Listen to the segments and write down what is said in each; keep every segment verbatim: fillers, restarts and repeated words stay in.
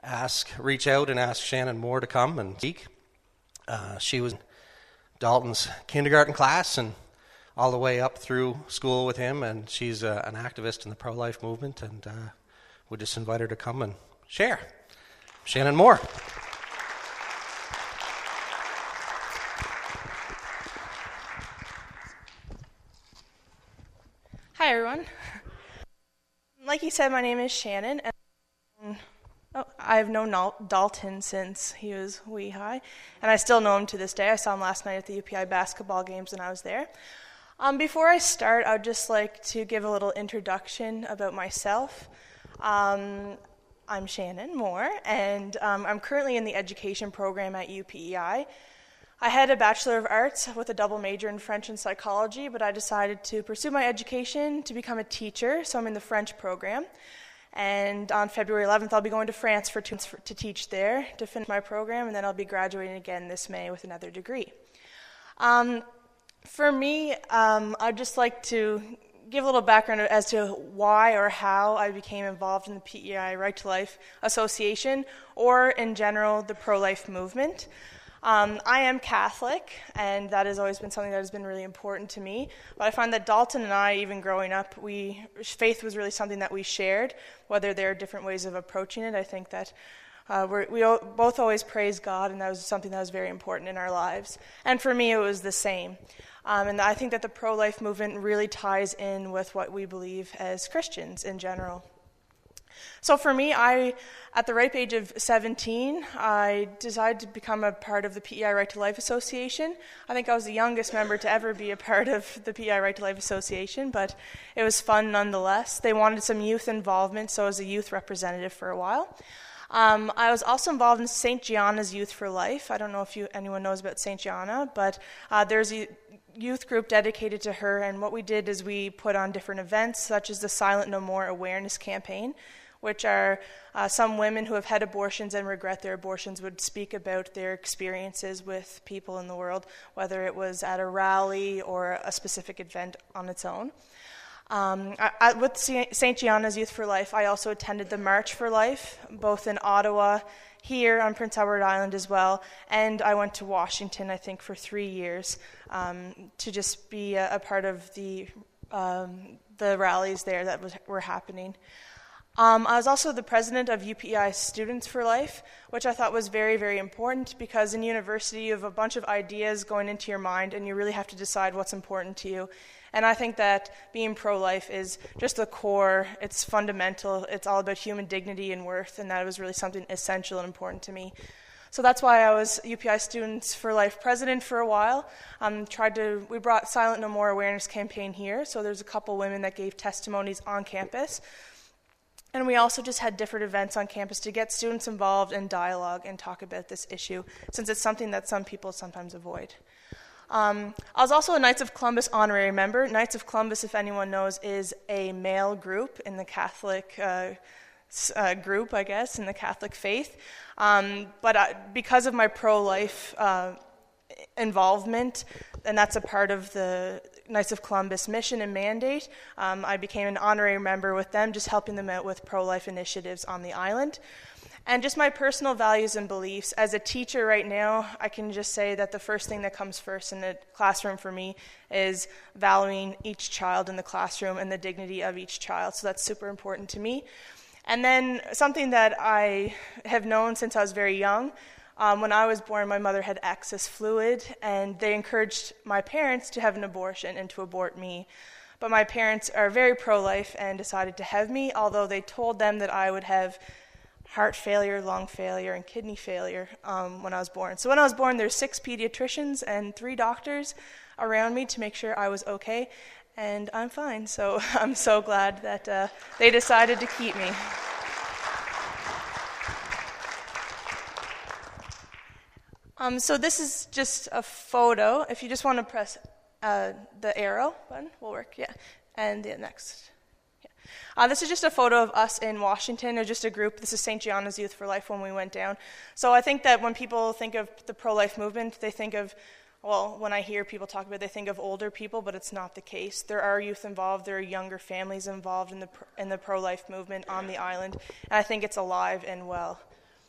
ask, reach out and ask Shannon Moore to come and speak. Uh, she was in Dalton's kindergarten class and all the way up through school with him, and she's uh, an activist in the pro-life movement, and uh, we just invite her to come and share. Shannon Moore. Hi, everyone. Like he said, my name is Shannon, and oh, I've known Dalton since he was wee high, and I still know him to this day. I saw him last night at the U P I basketball games when I was there. Um, before I start, I would just like to give a little introduction about myself. Um, I'm Shannon Moore, and um, I'm currently in the education program at U P E I. I had a Bachelor of Arts with a double major in French and psychology, but I decided to pursue my education to become a teacher, so I'm in the French program. And on February eleventh, I'll be going to France for two months for, to teach there, to finish my program, and then I'll be graduating again this May with another degree. Um, for me, um, I'd just like to give a little background as to why or how I became involved in the P E I Right to Life Association, or in general, the pro-life movement. Um, I am Catholic, and that has always been something that has been really important to me. But I find that Dalton and I, even growing up, we faith was really something that we shared, whether there are different ways of approaching it. I think that uh, we're, we both always praise God, and that was something that was very important in our lives. And for me, it was the same. Um, and I think that the pro-life movement really ties in with what we believe as Christians in general. So for me, I, at the ripe age of seventeen, I decided to become a part of the P E I Right to Life Association. I think I was the youngest member to ever be a part of the P E I Right to Life Association, but it was fun nonetheless. They wanted some youth involvement, so I was a youth representative for a while. Um, I was also involved in Saint Gianna's Youth for Life. I don't know if you, anyone knows about Saint Gianna, but uh, there's a youth group dedicated to her, and what we did is we put on different events, such as the Silent No More awareness campaign, which are uh, some women who have had abortions and regret their abortions would speak about their experiences with people in the world, whether it was at a rally or a specific event on its own. Um, I, I, with Saint Gianna's Youth for Life, I also attended the March for Life, both in Ottawa, here on Prince Edward Island as well, and I went to Washington, I think, for three years um, to just be a, a part of the um, the rallies there that was, were happening. Um, I was also the president of U P E I Students for Life, which I thought was very, very important because in university you have a bunch of ideas going into your mind and you really have to decide what's important to you. And I think that being pro-life is just the core, it's fundamental, it's all about human dignity and worth, and that was really something essential and important to me. So that's why I was U P I Students for Life president for a while. Um, tried to, we brought Silent No More awareness campaign here, so there's a couple women that gave testimonies on campus. And we also just had different events on campus to get students involved in dialogue and talk about this issue, since it's something that some people sometimes avoid. Um, I was also a Knights of Columbus honorary member. Knights of Columbus, if anyone knows, is a male group in the Catholic uh, uh, group, I guess, in the Catholic faith. Um, but uh, because of my pro-life uh, involvement, and that's a part of the Knights of Columbus mission and mandate, um, I became an honorary member with them, just helping them out with pro-life initiatives on the island. And just my personal values and beliefs. As a teacher right now, I can just say that the first thing that comes first in the classroom for me is valuing each child in the classroom and the dignity of each child. So that's super important to me. And then something that I have known since I was very young, Um, when I was born, my mother had excess fluid, and they encouraged my parents to have an abortion and to abort me. But my parents are very pro-life and decided to have me, although they told them that I would have heart failure, lung failure, and kidney failure um, when I was born. So when I was born, there's six pediatricians and three doctors around me to make sure I was okay, and I'm fine. So I'm so glad that uh, they decided to keep me. Um, so this is just a photo. If you just want to press uh, the arrow button, will work, yeah. And the next. Yeah. Uh, this is just a photo of us in Washington. It's just a group. This is Saint Gianna's Youth for Life when we went down. So I think that when people think of the pro-life movement, they think of, well, when I hear people talk about it, they think of older people, but it's not the case. There are youth involved. There are younger families involved in the in the pro-life movement on the island, and I think it's alive and well.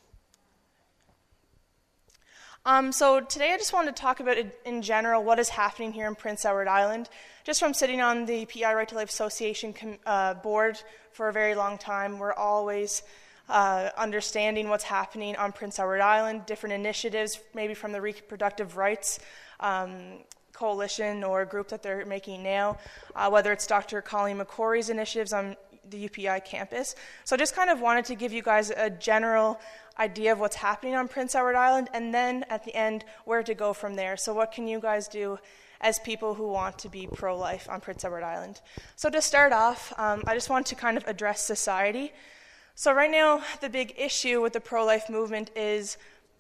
Um, so today I just wanted to talk about, it in general, what is happening here in Prince Edward Island. Just from sitting on the P E I Right to Life Association com- uh, board for a very long time, we're always uh, understanding what's happening on Prince Edward Island, different initiatives, maybe from the Reproductive Rights um, Coalition or a group that they're making now, uh, whether it's Doctor Colleen McCory's initiatives on the U P I campus. So I just kind of wanted to give you guys a general idea of what's happening on Prince Edward Island, and then at the end, where to go from there. So what can you guys do as people who want to be pro-life on Prince Edward Island? So to start off, um, I just want to kind of address society. So right now, the big issue with the pro-life movement is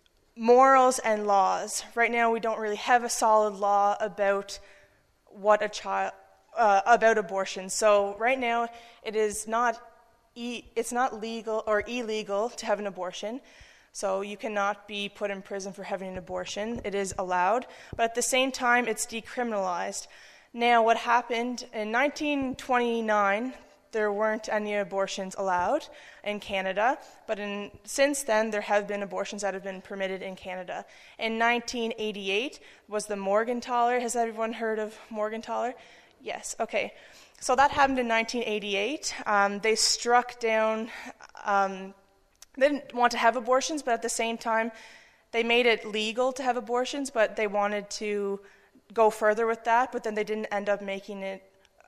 morals and laws. Right now, we don't really have a solid law about what a child, uh, about abortion. So right now, it is not E- it's not legal or illegal to have an abortion, so you cannot be put in prison for having an abortion. It is allowed, but at the same time, it's decriminalized. Now, what happened in nineteen twenty-nine, there weren't any abortions allowed in Canada, but in, since then, there have been abortions that have been permitted in Canada. In nineteen eighty-eight was the Morgentaler. Has everyone heard of Morgentaler? Yes, okay. So that happened in nineteen eighty-eight. Um, they struck down, um, they didn't want to have abortions, but at the same time, they made it legal to have abortions, but they wanted to go further with that, but then they didn't end up making it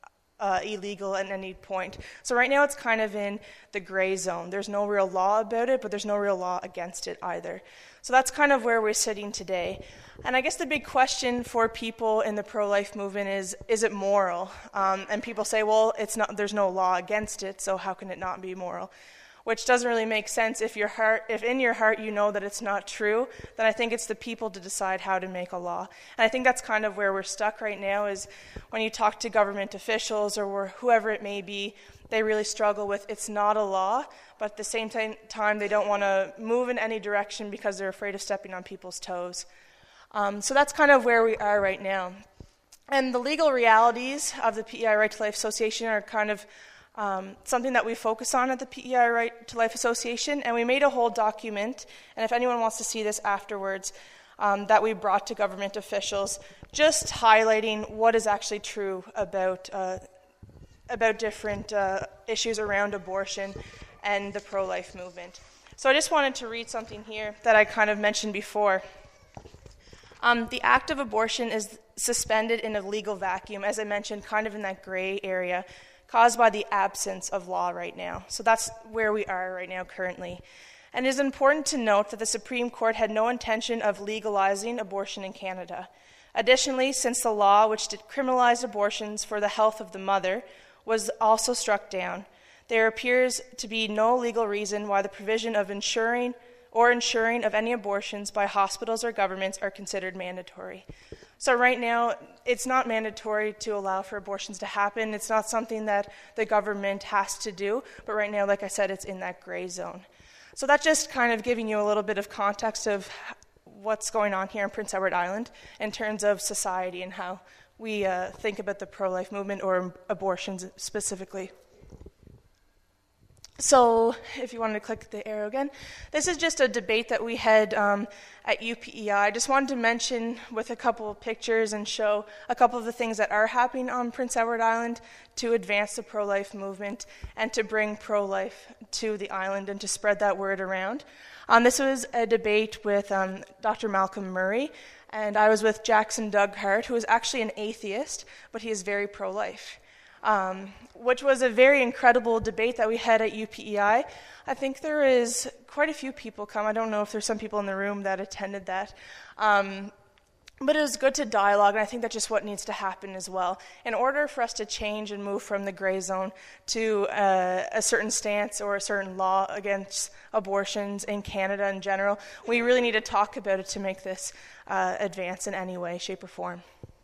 uh, illegal at any point. So right now it's kind of in the gray zone. There's no real law about it, but there's no real law against it either. So that's kind of where we're sitting today. And I guess the big question for people in the pro-life movement is, is it moral? Um, and people say, well, it's not. There's no law against it, so how can it not be moral? Which doesn't really make sense. If your heart, if in your heart you know that it's not true, then I think it's the people to decide how to make a law. And I think that's kind of where we're stuck right now, is when you talk to government officials or whoever it may be, they really struggle with it's not a law, but at the same time they don't want to move in any direction because they're afraid of stepping on people's toes. Um, so that's kind of where we are right now. And the legal realities of the P E I Right to Life Association are kind of um, something that we focus on at the P E I Right to Life Association, and we made a whole document, and if anyone wants to see this afterwards, um, that we brought to government officials, just highlighting what is actually true about uh, about different uh, issues around abortion and the pro-life movement. So I just wanted to read something here that I kind of mentioned before. Um, the act of abortion is suspended in a legal vacuum, as I mentioned, kind of in that gray area, caused by the absence of law right now. So that's where we are right now currently. And it is important to note that the Supreme Court had no intention of legalizing abortion in Canada. Additionally, since the law which decriminalized abortions for the health of the mother was also struck down, there appears to be no legal reason why the provision of ensuring or ensuring of any abortions by hospitals or governments are considered mandatory. So right now, it's not mandatory to allow for abortions to happen. It's not something that the government has to do, but right now, like I said, it's in that gray zone. So that's just kind of giving you a little bit of context of what's going on here in Prince Edward Island in terms of society and how we uh, think about the pro-life movement or abortions specifically. So if you want to click the arrow again, this is just a debate that we had um, at U P E I. I just wanted to mention with a couple of pictures and show a couple of the things that are happening on Prince Edward Island to advance the pro-life movement and to bring pro-life to the island and to spread that word around. Um, this was a debate with um, Doctor Malcolm Murray, and I was with Jackson Dughart, who is actually an atheist, but he is very pro-life. Um, which was a very incredible debate that we had at U P E I. I think there is quite a few people come. I don't know if there's some people in the room that attended that. Um, but it was good to dialogue, and I think that's just what needs to happen as well. In order for us to change and move from the gray zone to uh, a certain stance or a certain law against abortions in Canada in general, we really need to talk about it to make this uh, advance in any way, shape, or form.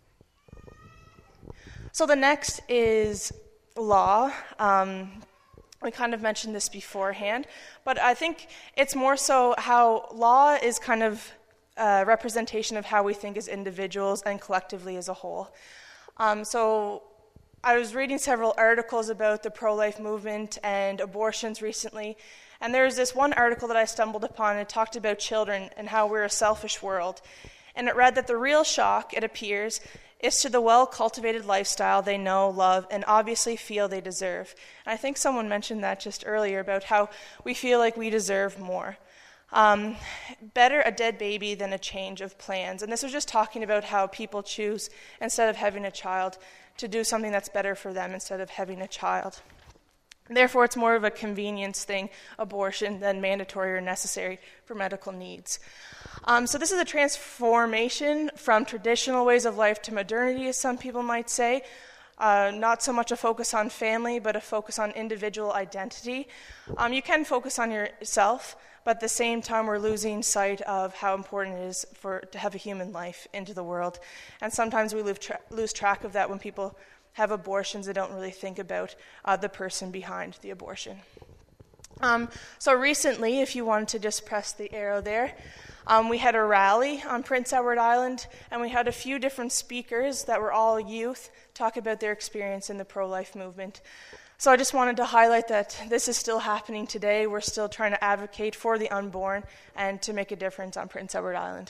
So the next is law. Um, we kind of mentioned this beforehand, but I think it's more so how law is kind of a representation of how we think as individuals and collectively as a whole. Um, so I was reading several articles about the pro-life movement and abortions recently, And there's this one article that I stumbled upon, and it talked about children and how we're a selfish world. And it read that the real shock, it appears, is to the well-cultivated lifestyle they know, love, and obviously feel they deserve. And I think someone mentioned that just earlier about how we feel like we deserve more. Um, better a dead baby than a change of plans. And this was just talking about how people choose, instead of having a child, to do something that's better for them instead of having a child. Therefore, it's more of a convenience thing, abortion, than mandatory or necessary for medical needs. Um, so this is a transformation from traditional ways of life to modernity, as some people might say. Uh, not so much a focus on family, but a focus on individual identity. Um, you can focus on yourself, but at the same time we're losing sight of how important it is for to have a human life into the world. And sometimes we lose, tra- lose track of that when people have abortions. They don't really think about uh, the person behind the abortion. Um, so recently, if you wanted to just press the arrow there, um, we had a rally on Prince Edward Island, and we had a few different speakers that were all youth talk about their experience in the pro-life movement. So I just wanted to highlight that this is still happening today. We're still trying to advocate for the unborn and to make a difference on Prince Edward Island.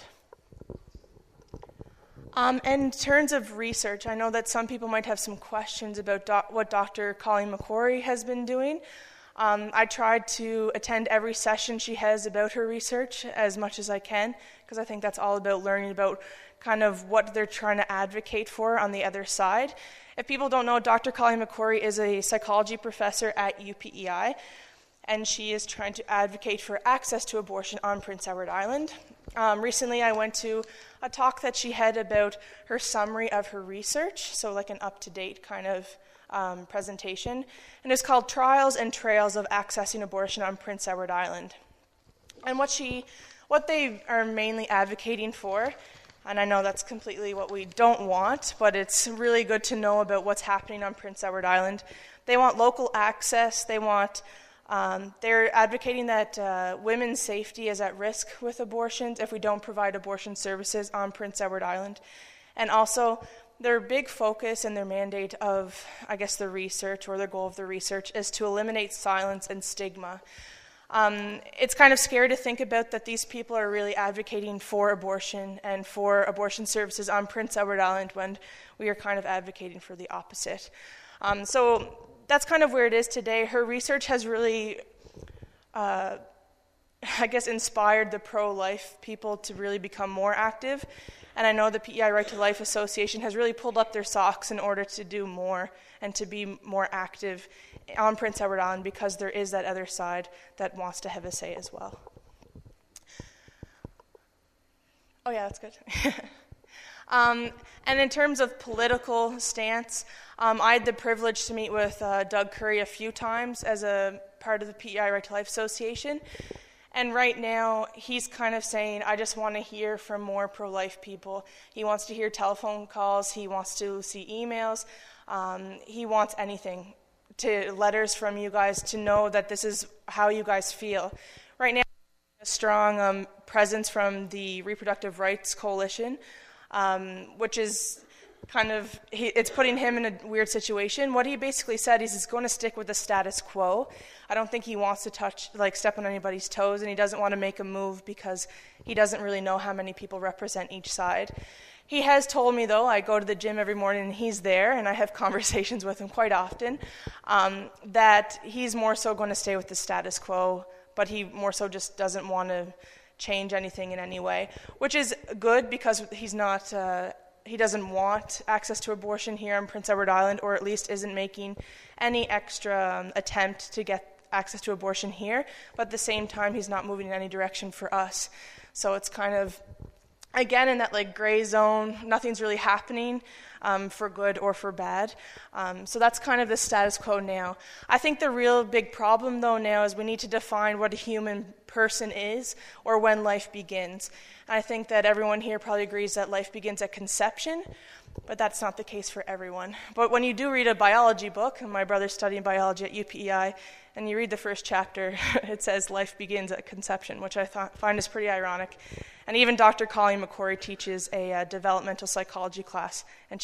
Um, in terms of research, I know that some people might have some questions about doc- what Doctor Colleen McQuarrie has been doing. Um, I tried to attend every session she has about her research as much as I can, because I think that's all about learning about kind of what they're trying to advocate for on the other side. If people don't know, Doctor Colleen McQuarrie is a psychology professor at U P E I, and she is trying to advocate for access to abortion on Prince Edward Island. Um, recently, I went to a talk that she had about her summary of her research, so like an up-to-date kind of um, presentation, and it's called Trials and Trails of Accessing Abortion on Prince Edward Island. And what she, what they are mainly advocating for, and I know that's completely what we don't want, but it's really good to know about what's happening on Prince Edward Island. They want local access. They want, um, they're advocating that uh, women's safety is at risk with abortions if we don't provide abortion services on Prince Edward Island. And also, their big focus and their mandate of, I guess, the research, or their goal of the research, is to eliminate silence and stigma. Um, it's kind of scary to think about that these people are really advocating for abortion and for abortion services on Prince Edward Island when we are kind of advocating for the opposite. Um, so that's kind of where it is today. Her research has really, uh, I guess, inspired the pro-life people to really become more active. And I know the P E I Right to Life Association has really pulled up their socks in order to do more and to be more active on Prince Edward Island, because there is that other side that wants to have a say as well. Oh yeah, that's good. um, and in terms of political stance, um, I had the privilege to meet with uh, Doug Curry a few times as a part of the P E I Right to Life Association. And right now, he's kind of saying, I just want to hear from more pro-life people. He wants to hear telephone calls. He wants to see emails. Um, he wants anything, to letters from you guys to know that this is how you guys feel. Right now, a strong um, presence from the Reproductive Rights Coalition, um, which is kind of, he, it's putting him in a weird situation. What he basically said is he's going to stick with the status quo. I don't think he wants to touch, like step on anybody's toes, and he doesn't want to make a move because he doesn't really know how many people represent each side. He has told me, though, I go to the gym every morning and he's there, and I have conversations with him quite often, um, that he's more so going to stay with the status quo, but he more so just doesn't want to change anything in any way, which is good because he's not, uh, he doesn't want access to abortion here on Prince Edward Island, or at least isn't making any extra um, attempt to get access to abortion here, but at the same time, he's not moving in any direction for us. So it's kind of, again, in that like gray zone, nothing's really happening um, for good or for bad. Um, so that's kind of the status quo now. I think the real big problem, though, now is we need to define what a human person is, or when life begins. And I think that everyone here probably agrees that life begins at conception, but that's not the case for everyone. But when you do read a biology book, and my brother's studying biology at U P E I, and you read the first chapter, it says life begins at conception, which I th- find is pretty ironic. And even Doctor Colleen McQuarrie teaches a uh, developmental psychology class, and she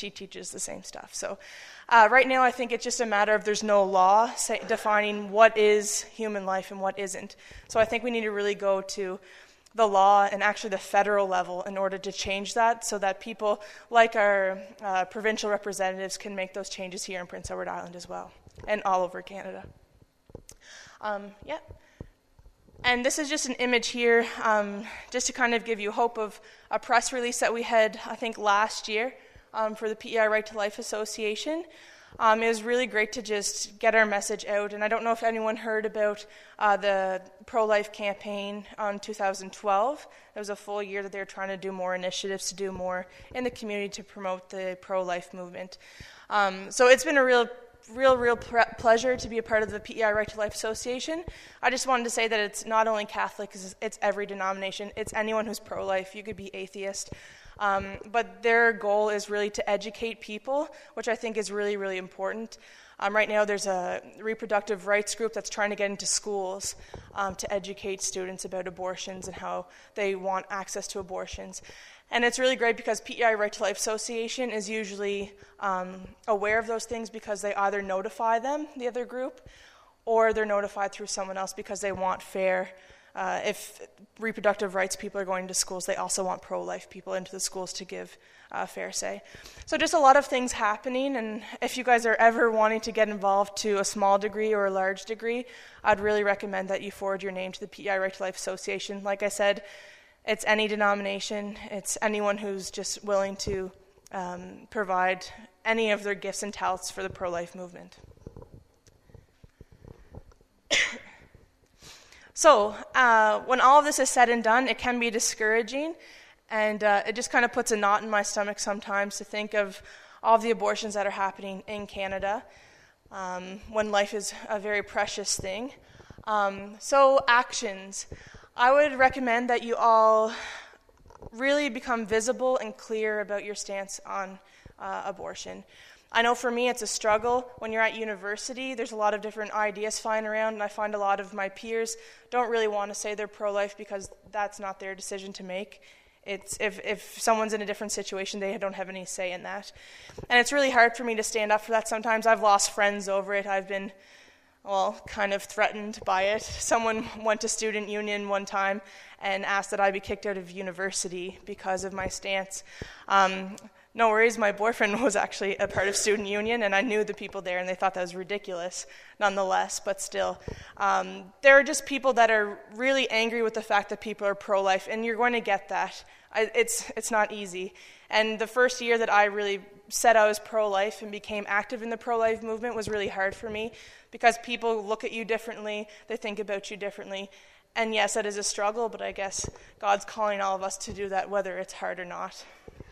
she teaches the same stuff. So uh, right now I think it's just a matter of there's no law say, defining what is human life and what isn't. So I think we need to really go to the law and actually the federal level in order to change that, so that people like our uh, provincial representatives can make those changes here in Prince Edward Island as well, and all over Canada. Um, yeah. And this is just an image here, um, just to kind of give you hope of a press release that we had, I think, last year um, for the P E I Right to Life Association. Um, it was really great to just get our message out. And I don't know if anyone heard about uh, the pro-life campaign on two thousand twelve. It was a full year that they were trying to do more initiatives, to do more in the community to promote the pro-life movement. Um, so it's been a real real, real pre- pleasure to be a part of the P E I Right to Life Association. I just wanted to say that it's not only Catholic, it's, it's every denomination. It's anyone who's pro-life. You could be atheist. Um, but their goal is really to educate people, which I think is really, really important. Um, right now there's a reproductive rights group that's trying to get into schools um, to educate students about abortions and how they want access to abortions. And it's really great because P E I Right to Life Association is usually um, aware of those things because they either notify them, the other group, or they're notified through someone else because they want fair. Uh, if reproductive rights people are going to schools, they also want pro-life people into the schools to give uh, fair say. So just a lot of things happening, and if you guys are ever wanting to get involved to a small degree or a large degree, I'd really recommend that you forward your name to the P E I Right to Life Association. Like I said, it's any denomination. It's anyone who's just willing to um, provide any of their gifts and talents for the pro-life movement. So uh, when all of this is said and done, it can be discouraging, and uh, it just kind of puts a knot in my stomach sometimes to think of all of the abortions that are happening in Canada um, when life is a very precious thing. Um, so actions. I would recommend that you all really become visible and clear about your stance on uh, abortion. I know for me it's a struggle. When you're at university, there's a lot of different ideas flying around, and I find a lot of my peers don't really want to say they're pro-life because that's not their decision to make. It's if, if someone's in a different situation, they don't have any say in that. And it's really hard for me to stand up for that sometimes. I've lost friends over it. I've been, well, kind of threatened by it. Someone went to student union one time and asked that I be kicked out of university because of my stance. Um, No worries, my boyfriend was actually a part of student union, and I knew the people there, and they thought that was ridiculous nonetheless, but still. Um, there are just people that are really angry with the fact that people are pro-life, and you're going to get that. I, it's it's not easy. And the first year that I really said I was pro-life and became active in the pro-life movement was really hard for me because people look at you differently, they think about you differently. And yes, that is a struggle, but I guess God's calling all of us to do that, whether it's hard or not.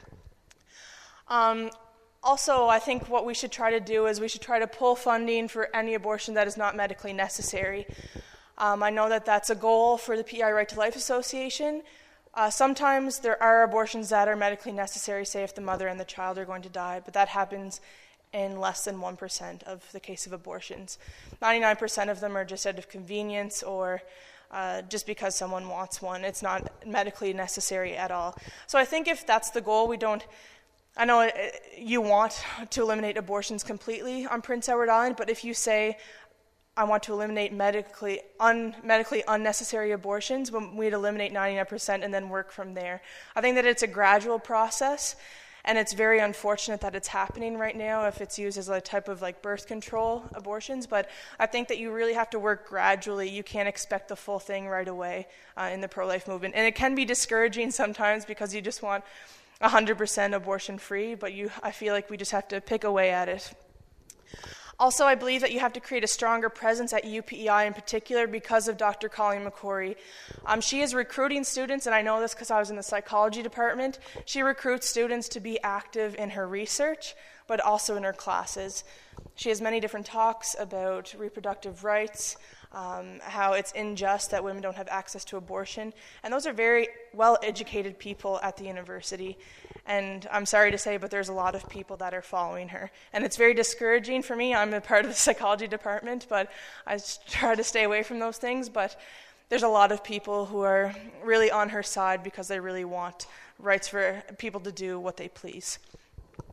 Um, also, I think what we should try to do is we should try to pull funding for any abortion that is not medically necessary. Um, I know that that's a goal for the P E I Right to Life Association. Uh, sometimes there are abortions that are medically necessary, say if the mother and the child are going to die, but that happens in less than one percent of the case of abortions. ninety-nine percent of them are just out of convenience or uh, just because someone wants one. It's not medically necessary at all. So I think if that's the goal, we don't I know you want to eliminate abortions completely on Prince Edward Island, but if you say, I want to eliminate medically un, medically unnecessary abortions, we'd eliminate ninety-nine percent and then work from there. I think that it's a gradual process, and it's very unfortunate that it's happening right now if it's used as a type of like birth control abortions, but I think that you really have to work gradually. You can't expect the full thing right away uh, in the pro-life movement. And it can be discouraging sometimes because you just want one hundred percent abortion free, but you, I feel like we just have to pick away at it. Also, I believe that you have to create a stronger presence at U P E I in particular because of Doctor Colleen McCrory. Um, she is recruiting students, and I know this because I was in the psychology department. She recruits students to be active in her research, but also in her classes. She has many different talks about reproductive rights, um, how it's unjust that women don't have access to abortion. And those are very well-educated people at the university. And I'm sorry to say, but there's a lot of people that are following her. And it's very discouraging for me. I'm a part of the psychology department, but I try to stay away from those things. But there's a lot of people who are really on her side because they really want rights for people to do what they please.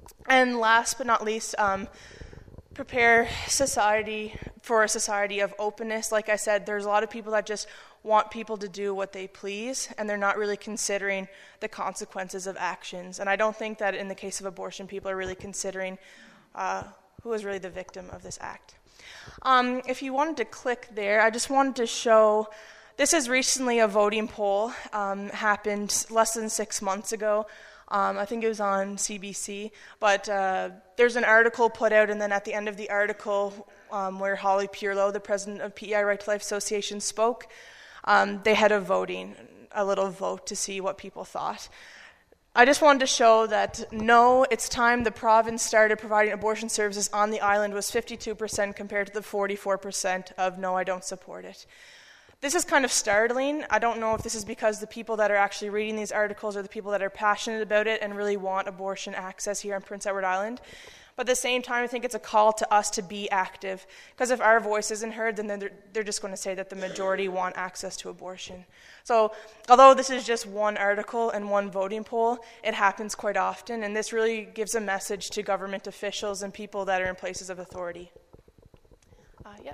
And last but not least, um, prepare society for a society of openness. Like I said, there's a lot of people that just want people to do what they please, and they're not really considering the consequences of actions. And I don't think that in the case of abortion, people are really considering uh, who is really the victim of this act. Um, if you wanted to click there, I just wanted to show, this is recently a voting poll, um, happened less than six months ago. Um, I think it was on C B C, but uh, there's an article put out, and then at the end of the article, um, where Holly Pierlo, the president of P E I Right to Life Association, spoke, um, they had a voting, a little vote to see what people thought. I just wanted to show that no, it's time the province started providing abortion services on the island was fifty-two percent compared to the forty-four percent of no, I don't support it. This is kind of startling. I don't know if this is because the people that are actually reading these articles are the people that are passionate about it and really want abortion access here on Prince Edward Island. But at the same time, I think it's a call to us to be active. Because if our voice isn't heard, then they're, they're just going to say that the majority want access to abortion. So although this is just one article and one voting poll, it happens quite often. And this really gives a message to government officials and people that are in places of authority. Uh, yeah.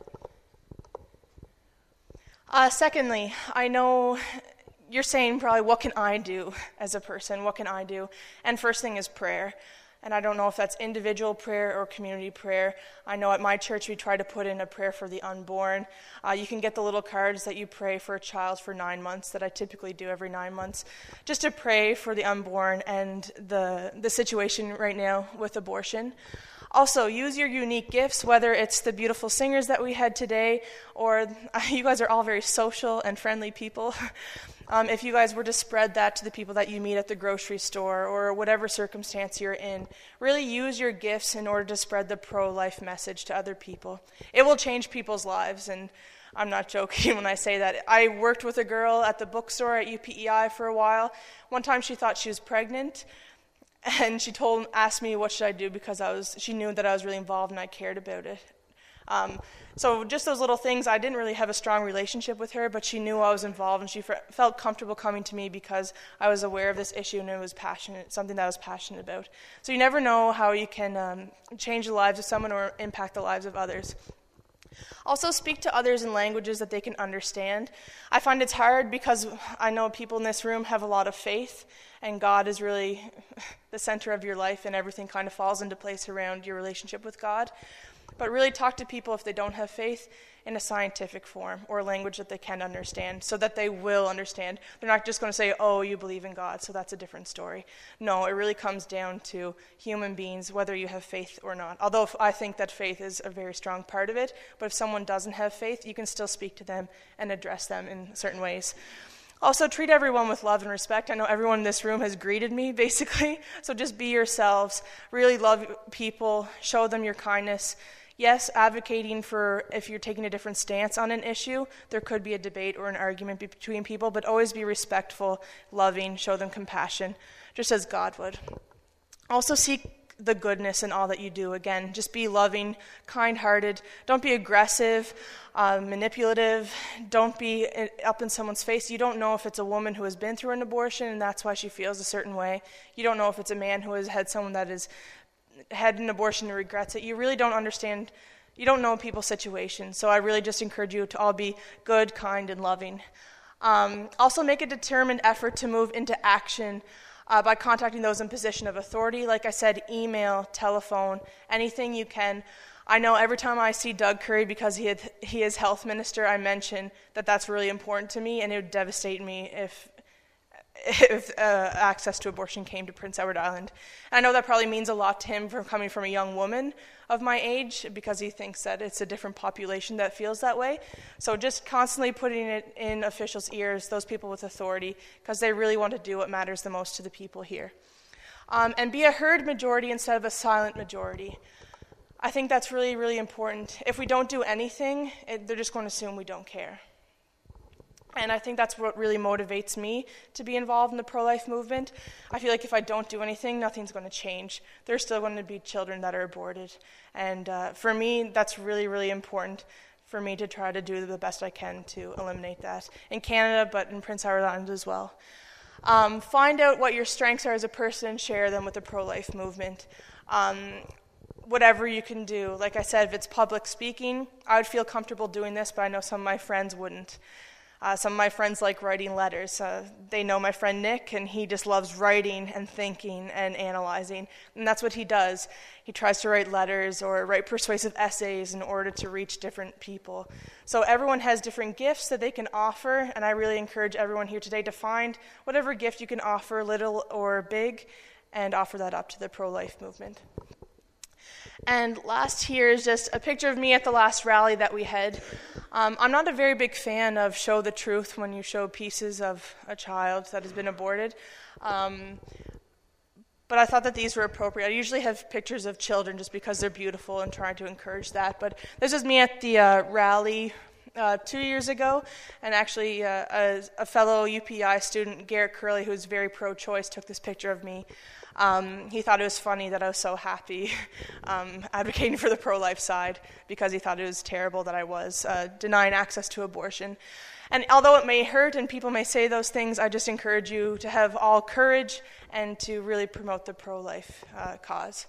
Uh, secondly, I know you're saying probably, what can I do as a person? What can I do? And first thing is prayer. And I don't know if that's individual prayer or community prayer. I know at my church we try to put in a prayer for the unborn. Uh, you can get the little cards that you pray for a child for nine months that I typically do every nine months, just to pray for the unborn and the the situation right now with abortion. Also, use your unique gifts, whether it's the beautiful singers that we had today, or uh, you guys are all very social and friendly people. Um, if you guys were to spread that to the people that you meet at the grocery store or whatever circumstance you're in, really use your gifts in order to spread the pro-life message to other people. It will change people's lives, and I'm not joking when I say that. I worked with a girl at the bookstore at U P E I for a while. One time she thought she was pregnant, and she told, asked me what should I do because I was. She knew that I was really involved and I cared about it. Um, so just those little things, I didn't really have a strong relationship with her, but she knew I was involved, and she f- felt comfortable coming to me because I was aware of this issue and it was passionate, something that I was passionate about. So you never know how you can um, change the lives of someone or impact the lives of others. Also, speak to others in languages that they can understand. I find it's hard because I know people in this room have a lot of faith, and God is really the center of your life, and everything kind of falls into place around your relationship with God. But really talk to people if they don't have faith in a scientific form or a language that they can understand, so that they will understand. They're not just going to say, oh, you believe in God, so that's a different story. No, it really comes down to human beings, whether you have faith or not. Although I think that faith is a very strong part of it, but if someone doesn't have faith, you can still speak to them and address them in certain ways. Also, treat everyone with love and respect. I know everyone in this room has greeted me, basically, so just be yourselves. Really love people. Show them your kindness. Yes, advocating for if you're taking a different stance on an issue, there could be a debate or an argument between people, but always be respectful, loving, show them compassion, just as God would. Also seek the goodness in all that you do. Again, just be loving, kind-hearted. Don't be aggressive, uh, manipulative. Don't be up in someone's face. You don't know if it's a woman who has been through an abortion and that's why she feels a certain way. You don't know if it's a man who has had someone that is had an abortion and regrets it. You really don't understand, you don't know people's situations. So I really just encourage you to all be good, kind, and loving. Um, also make a determined effort to move into action uh, by contacting those in position of authority. Like I said, email, telephone, anything you can. I know every time I see Doug Curry, because he had, he is health minister, I mention that that's really important to me, and it would devastate me if if uh, access to abortion came to Prince Edward Island. And I know that probably means a lot to him from coming from a young woman of my age, because he thinks that it's a different population that feels that way. So just constantly putting it in officials' ears, those people with authority, because they really want to do what matters the most to the people here. Um, and be a heard majority instead of a silent majority. I think that's really, really important. If we don't do anything, it, they're just going to assume we don't care. And I think that's what really motivates me to be involved in the pro-life movement. I feel like if I don't do anything, nothing's going to change. There's still going to be children that are aborted. And uh, for me, that's really, really important for me to try to do the best I can to eliminate that in Canada, but in Prince Edward Island as well. Um, find out what your strengths are as a person and share them with the pro-life movement. Um, whatever you can do. Like I said, if it's public speaking, I would feel comfortable doing this, but I know some of my friends wouldn't. Uh, some of my friends like writing letters. Uh, they know my friend Nick, and he just loves writing and thinking and analyzing. And that's what he does. He tries to write letters or write persuasive essays in order to reach different people. So everyone has different gifts that they can offer, and I really encourage everyone here today to find whatever gift you can offer, little or big, and offer that up to the pro-life movement. And last here is just a picture of me at the last rally that we had. Um, I'm not a very big fan of show the truth when you show pieces of a child that has been aborted. Um, but I thought that these were appropriate. I usually have pictures of children just because they're beautiful and trying to encourage that. But this is me at the uh, rally uh, two years ago. And actually uh, a, a fellow U P I student, Garrett Curley, who's very pro-choice, took this picture of me. Um, he thought it was funny that I was so happy um, advocating for the pro-life side because he thought it was terrible that I was uh, denying access to abortion. And although it may hurt and people may say those things, I just encourage you to have all courage and to really promote the pro-life uh, cause.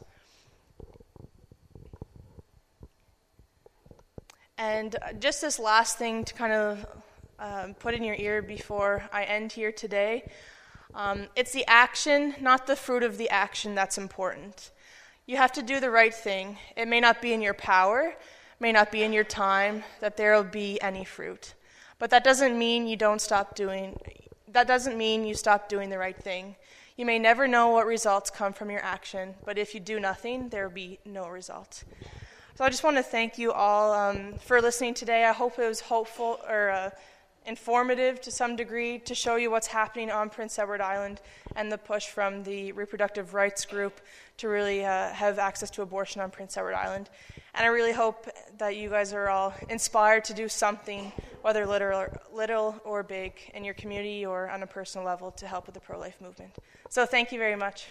And just this last thing to kind of um, put in your ear before I end here today. Um, it's the action, not the fruit of the action, that's important. You have to do the right thing. It may not be in your power, may not be in your time, that there will be any fruit. But that doesn't mean you don't stop doing, that doesn't mean you stop doing the right thing. You may never know what results come from your action, but if you do nothing, there will be no result. So I just want to thank you all um, for listening today. I hope it was hopeful or uh, informative to some degree to show you what's happening on Prince Edward Island and the push from the reproductive rights group to really uh, have access to abortion on Prince Edward Island. And I really hope that you guys are all inspired to do something, whether little or, little or big, in your community or on a personal level to help with the pro-life movement. So thank you very much.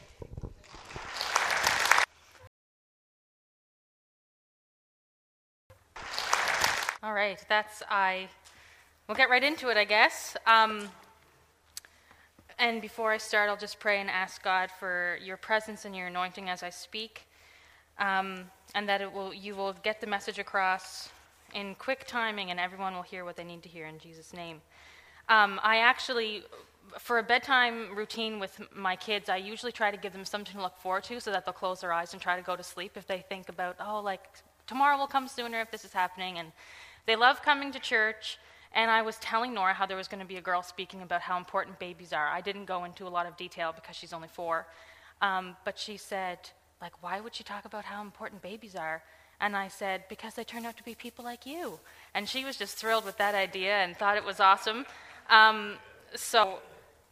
All right, that's I. We'll get right into it, I guess. Um, and before I start, I'll just pray and ask God for your presence and your anointing as I speak, um, and that it will you will get the message across in quick timing, and everyone will hear what they need to hear in Jesus' name. Um, I actually, for a bedtime routine with my kids, I usually try to give them something to look forward to so that they'll close their eyes and try to go to sleep if they think about, oh, like, tomorrow will come sooner if this is happening. And they love coming to church. And I was telling Nora how there was going to be a girl speaking about how important babies are. I didn't go into a lot of detail because she's only four. Um, but she said, like, why would she talk about how important babies are? And I said, because they turn out to be people like you. And she was just thrilled with that idea and thought it was awesome. Um, so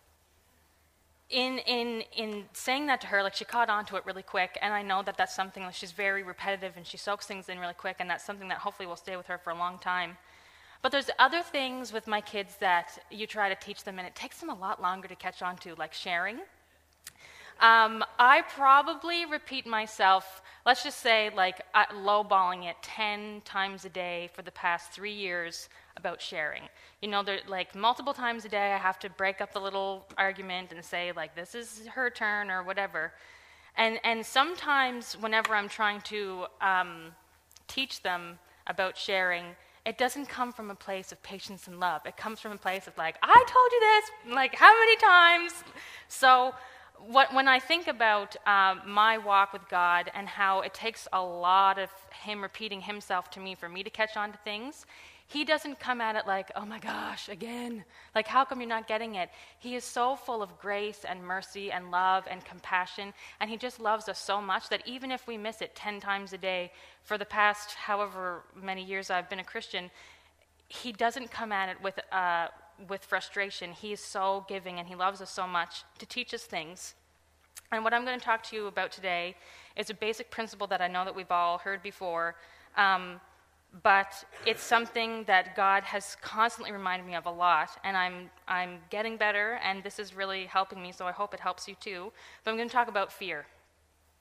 in in in saying that to her, like, she caught on to it really quick. And I know that that's something that she's very repetitive and she soaks things in really quick. And that's something that hopefully will stay with her for a long time. But there's other things with my kids that you try to teach them, and it takes them a lot longer to catch on to, like sharing. Um, I probably repeat myself, let's just say, like, uh, lowballing it ten times a day for the past three years about sharing. You know, there, like, multiple times a day I have to break up the little argument and say, like, this is her turn or whatever. And, and sometimes whenever I'm trying to um, teach them about sharing, it doesn't come from a place of patience and love. It comes from a place of, like, I told you this, like, how many times? So what, when I think about um, my walk with God and how it takes a lot of him repeating himself to me for me to catch on to things, he doesn't come at it like, oh my gosh, again. Like, how come you're not getting it? He is so full of grace and mercy and love and compassion, and he just loves us so much that even if we miss it ten times a day for the past however many years I've been a Christian, he doesn't come at it with uh, with frustration. He is so giving, and he loves us so much to teach us things. And what I'm going to talk to you about today is a basic principle that I know that we've all heard before, um, but it's something that God has constantly reminded me of a lot, and I'm I'm getting better, and this is really helping me, so I hope it helps you too. But I'm going to talk about fear.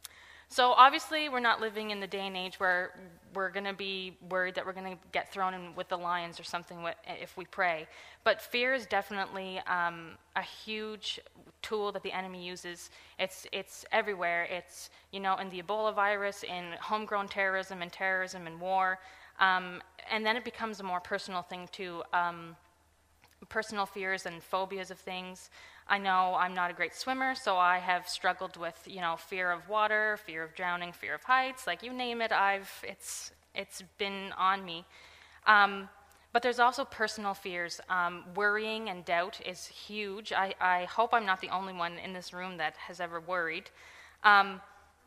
So obviously we're not living in the day and age where we're going to be worried that we're going to get thrown in with the lions or something if we pray. But fear is definitely um, a huge tool that the enemy uses. It's it's everywhere. It's, you know, in the Ebola virus, in homegrown terrorism and terrorism and war. Um, and then it becomes a more personal thing too. Um, personal fears and phobias of things. I know I'm not a great swimmer, so I have struggled with, you know, fear of water, fear of drowning, fear of heights, like you name it, I've it's it's been on me. Um, but there's also personal fears. Um, worrying and doubt is huge. I, I hope I'm not the only one in this room that has ever worried. Um,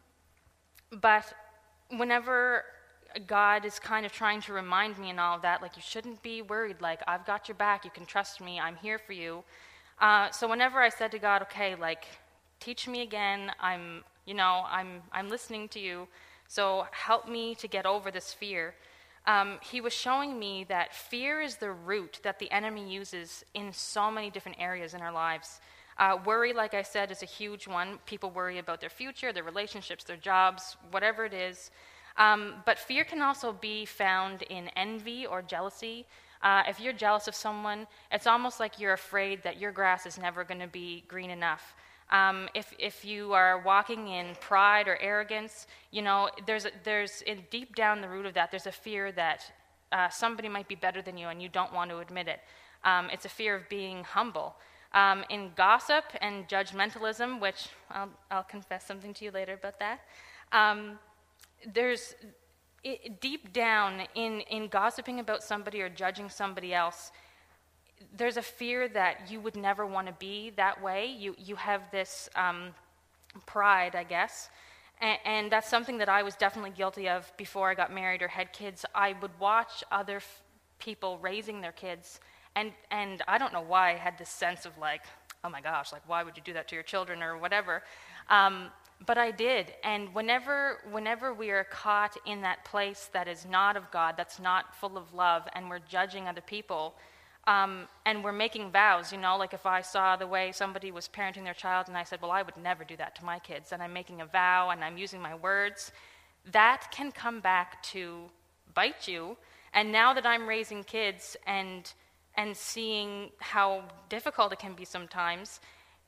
but whenever God is kind of trying to remind me and all of that, like, you shouldn't be worried, like, I've got your back, you can trust me, I'm here for you. Uh, so whenever I said to God, okay, like, teach me again, I'm, you know, I'm, I'm listening to you, so help me to get over this fear. Um, he was showing me that fear is the root that the enemy uses in so many different areas in our lives. Uh, worry, like I said, is a huge one. People worry about their future, their relationships, their jobs, whatever it is. Um, but fear can also be found in envy or jealousy. Uh, if you're jealous of someone, it's almost like you're afraid that your grass is never going to be green enough. Um, if if you are walking in pride or arrogance, you know, there's a, there's in deep down the root of that, there's a fear that uh, somebody might be better than you, and you don't want to admit it. Um, it's a fear of being humble. Um, in gossip and judgmentalism, which I'll, I'll confess something to you later about that. Um, there's it, deep down in in gossiping about somebody or judging somebody else, there's a fear that you would never want to be that way. You you have this um, pride, I guess, and, and that's something that I was definitely guilty of before I got married or had kids. I would watch other f- people raising their kids, and and I don't know why I had this sense of like, oh my gosh, like, why would you do that to your children or whatever? Um, but I did, and whenever whenever we are caught in that place that is not of God, that's not full of love, and we're judging other people, Um, and we're making vows, you know, like if I saw the way somebody was parenting their child and I said, well, I would never do that to my kids, and I'm making a vow and I'm using my words, that can come back to bite you. And now that I'm raising kids and and seeing how difficult it can be sometimes,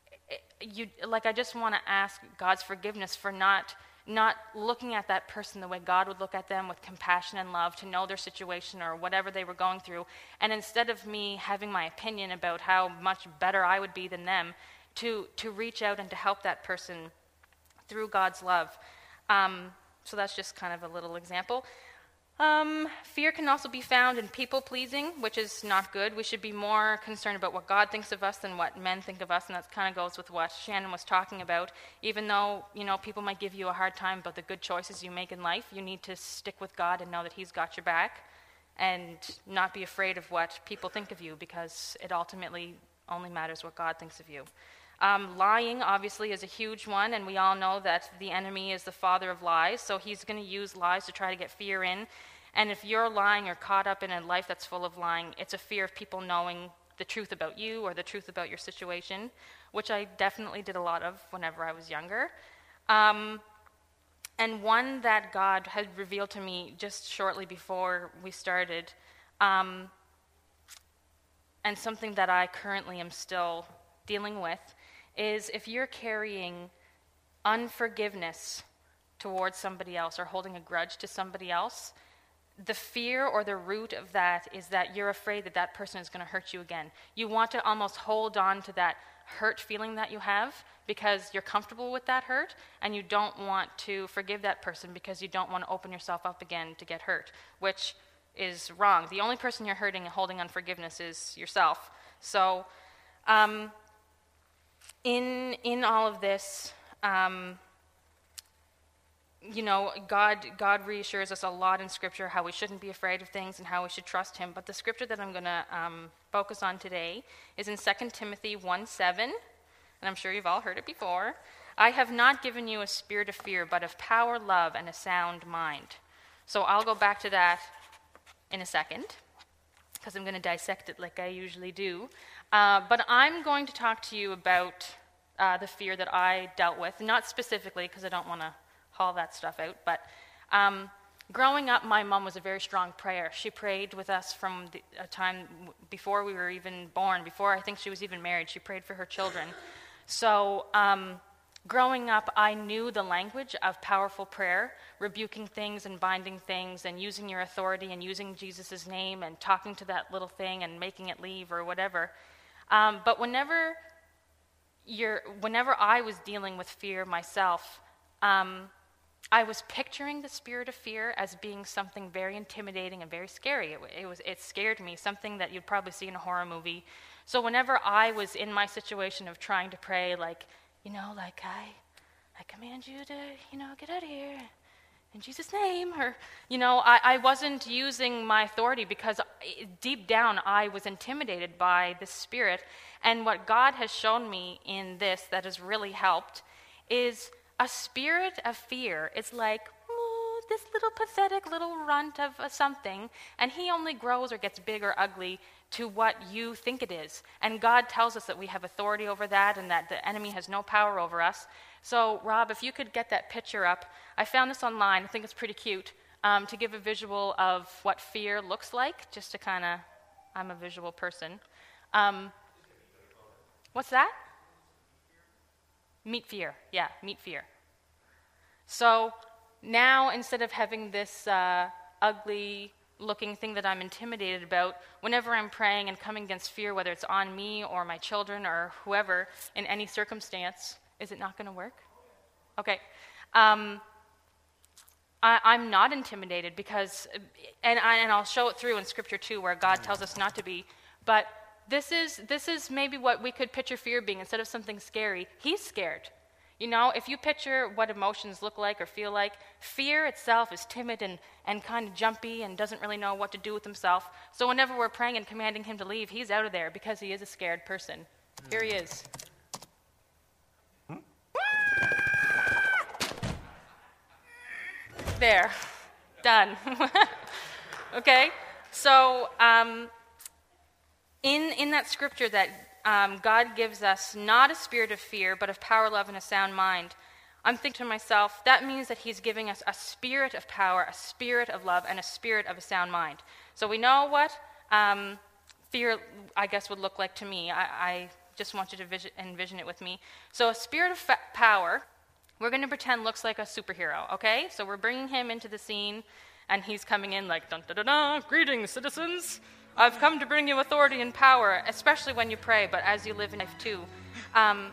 you like I just want to ask God's forgiveness for not not looking at that person the way God would look at them, with compassion and love, to know their situation or whatever they were going through. And instead of me having my opinion about how much better I would be than them, to to reach out and to help that person through God's love. Um, so that's just kind of a little example. Um, fear can also be found in people-pleasing, which is not good. We should be more concerned about what God thinks of us than what men think of us, and that kind of goes with what Shannon was talking about. Even though, you know, people might give you a hard time about the good choices you make in life, you need to stick with God and know that He's got your back, and not be afraid of what people think of you, because it ultimately only matters what God thinks of you. Um, lying, obviously, is a huge one, and we all know that the enemy is the father of lies, so he's going to use lies to try to get fear in. And if you're lying or caught up in a life that's full of lying, it's a fear of people knowing the truth about you or the truth about your situation, which I definitely did a lot of whenever I was younger. Um, and one that God had revealed to me just shortly before we started, um, and something that I currently am still dealing with, is if you're carrying unforgiveness towards somebody else or holding a grudge to somebody else, the fear or the root of that is that you're afraid that that person is going to hurt you again. You want to almost hold on to that hurt feeling that you have because you're comfortable with that hurt, and you don't want to forgive that person because you don't want to open yourself up again to get hurt, which is wrong. The only person you're hurting and holding unforgiveness is yourself. So um, in in all of this, um, you know, God God reassures us a lot in Scripture how we shouldn't be afraid of things and how we should trust Him. But the Scripture that I'm going to um, focus on today is in Second Timothy one seven, and I'm sure you've all heard it before. I have not given you a spirit of fear, but of power, love, and a sound mind. So I'll go back to that in a second, because I'm going to dissect it like I usually do. Uh, but I'm going to talk to you about uh, the fear that I dealt with, not specifically because I don't want to call that stuff out. But um, growing up, my mom was a very strong prayer. She prayed with us from the, a time before we were even born, before I think she was even married. She prayed for her children. So um, growing up, I knew the language of powerful prayer, rebuking things and binding things and using your authority and using Jesus' name and talking to that little thing and making it leave or whatever. Um, but whenever you're, whenever I was dealing with fear myself, um, I was picturing the spirit of fear as being something very intimidating and very scary. It, it was, it scared me, something that you'd probably see in a horror movie. So whenever I was in my situation of trying to pray, like, you know, like, I, I command you to, you know, get out of here in Jesus' name, or, you know, I, I wasn't using my authority because deep down I was intimidated by this spirit. And what God has shown me in this that has really helped is a spirit of fear. It's like, oh, this little pathetic little runt of uh, something, and he only grows or gets big or ugly to what you think it is. And God tells us that we have authority over that and that the enemy has no power over us. So, Rob, if you could get that picture up. I found this online. I think it's pretty cute, um, to give a visual of what fear looks like, just to kind of, I'm a visual person. Um, what's that? Meet fear. Yeah, meet fear. So now, instead of having this uh, ugly looking thing that I'm intimidated about, whenever I'm praying and coming against fear, whether it's on me or my children or whoever in any circumstance, is it not going to work? Okay. Um, I, I'm not intimidated because, and, I, and I'll show it through in Scripture too, where God tells us not to be, but this is this is maybe what we could picture fear being. Instead of something scary, he's scared. You know, if you picture what emotions look like or feel like, fear itself is timid and, and kind of jumpy and doesn't really know what to do with himself. So whenever we're praying and commanding him to leave, he's out of there because he is a scared person. Here he is. Hmm? There. Done. Okay? So um, in in that scripture that Um, God gives us not a spirit of fear, but of power, love, and a sound mind, I'm thinking to myself, that means that he's giving us a spirit of power, a spirit of love, and a spirit of a sound mind. So we know what um, fear, I guess, would look like to me. I, I just want you to vision, envision it with me. So a spirit of fa- power, we're going to pretend looks like a superhero, okay? So we're bringing him into the scene, and he's coming in like, dun-da-da-da, greetings, citizens. I've come to bring you authority and power, especially when you pray, but as you live in life too. Um,